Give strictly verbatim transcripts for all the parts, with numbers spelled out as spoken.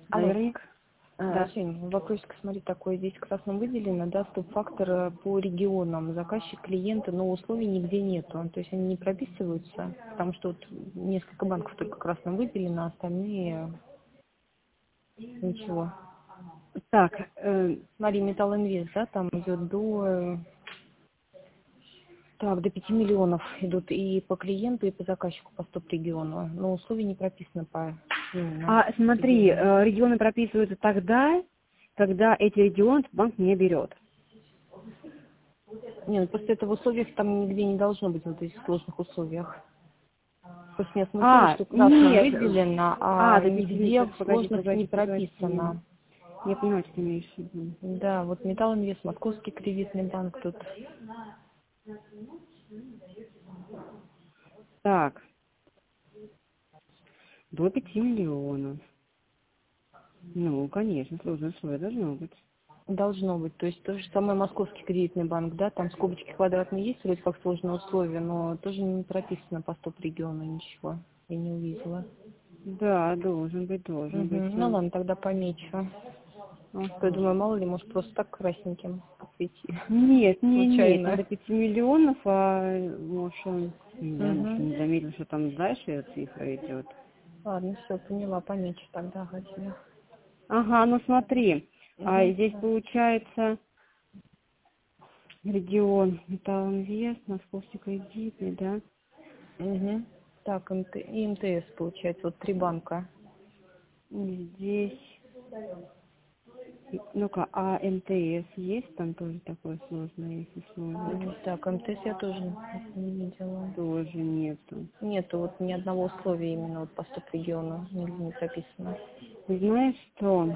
Алло. Наверняка. А, Да. Жень, вопросик, смотри, такой, здесь красным выделено, да, стоп-фактор по регионам, заказчик, клиенты, но условий нигде нету, то есть они не прописываются, потому что вот несколько банков только красным выделено, а остальные ничего. Так, э, Смотри, Металл Инвест, да, там идет до, э, так, до пяти миллионов идут и по клиенту, и по заказчику по стоп-региону, но условия не прописаны по именно а смотри, региону. э, регионы прописываются тогда, когда эти регионы банк не берет. Не, ну просто это в условиях там нигде не должно быть, вот этих сложных условиях. Просто меня смутило, А, что красным нет. выделено, А, а до пяти нигде минут, в погоди, сложных не погоди, погоди. прописано. Я понимаю, что ты имеешь в виду. Да, вот Металл Инвест, Московский кредитный банк тут. Так, до пяти миллионов. Ну, конечно, сложное условие должно быть. Должно быть. То есть то же самое Московский кредитный банк, да, там скобочки квадратные есть, вроде как сложные условия, но тоже не прописано по стоп-региону ничего. Я не увидела. Да, должен быть, должен Угу. быть. Ну ладно, тогда помечу. Я Ага. думаю, мало ли, может, просто так красненьким посвети. Нет, не, нет, там Случайно. до пяти миллионов, а может он, не знаю, может он Угу. не заметил, что там дальше цифра идет. Ладно, все, поняла, помечу тогда, Гадина. Ага, ну смотри, а Угу. здесь получается регион Металлинвест, Московский кредитный, да? Угу. Так, МТ... и МТС, получается, вот три банка. И здесь, ну-ка, а МТС есть там тоже такое сложное, если сложно? М, Так, МТС я тоже не видела. Тоже нету. Нету вот ни одного условия именно вот по стоп-региону, нигде не прописано. Ты знаешь что?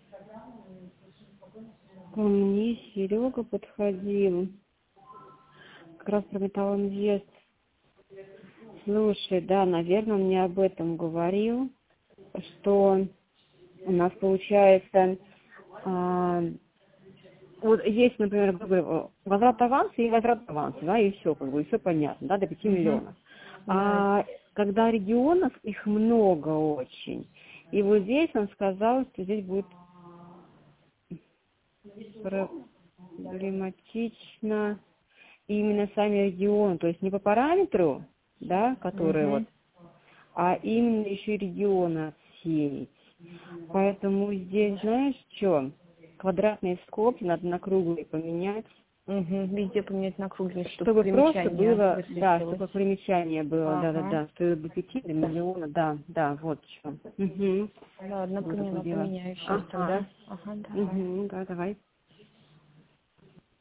Ко мне Серега подходил, как раз про Металлинвест. Слушай, да, наверное, он мне об этом говорил, что у нас получается, а, вот есть, например, грубо говоря, возврат аванса и возврат аванса, да, и все, как бы, и все понятно, да, до пяти Угу. миллионов. Да. А когда регионов, их много очень. И вот здесь он сказал, что здесь будет проблематично именно сами регионы, то есть не по параметру, да, которые вот, Угу. а именно еще и регионы отсеять. Поэтому здесь, знаешь, что? Квадратные скобки надо на круглые поменять, Угу. Везде поменять на круглый, чтобы чтобы просто примечание было, да, высветилось. чтобы примечание было, Ага. да-да-да, что до пяти, до миллиона, да, да, вот что. Угу. Ладно, Вот такое поняла, дело. поменяю сейчас Ага, тогда. Ага, давай. угу, да, давай.